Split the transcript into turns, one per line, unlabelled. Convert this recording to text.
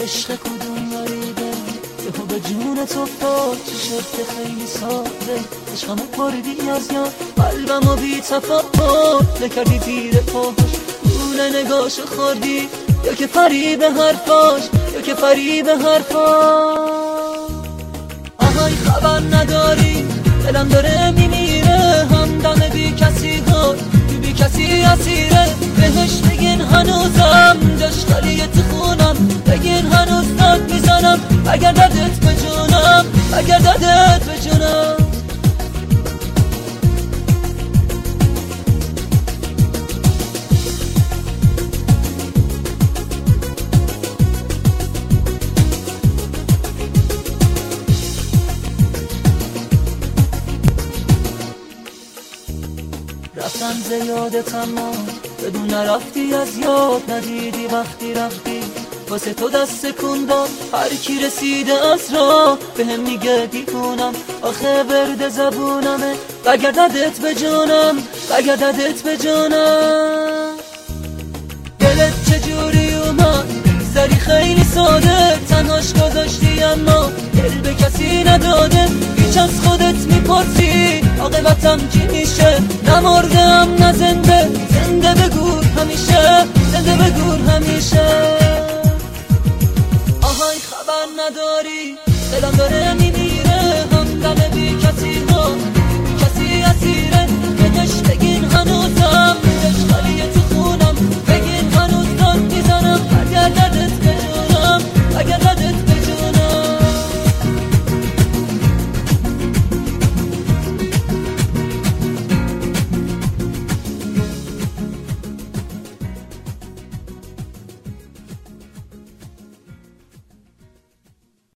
عشق کدوم غریبه یهو به جون تو افتاد چه شد که خیلی ساده عشقمو بردی از یاد قلبمو بی تفاوت نکردی زیر پاش گول نگاشو خوردی یا که فریب حرفاش یا که فریب حرفاش آهای خبر نداری دلم داره میمیره همدم بی کسی ها بی کسی اسیره بهش بگین هنوزم جاش خالیه تو خونم بگین هنوز داد میزنم اگر دردت به جونم اگر دردت به جونم رفتم زیادت اما بدون نرفتی از یاد ندیدی وقتی رفتی واسه تو دست کندم هر کی رسیده از راه به هم میگه دیوونم آخه ورد زبونمه بگرددت به جانم بگرددت به جانم دلت چجوری اومد زری خیلی ساده تنهاش گذاشتی اما دل به کسی نداده هیچ از خودت میپرسی عاقبتم چی میشه نمردم نه زنده زنده بگو همیشه زنده بگو همیشه آهای خبر نداری دلم داره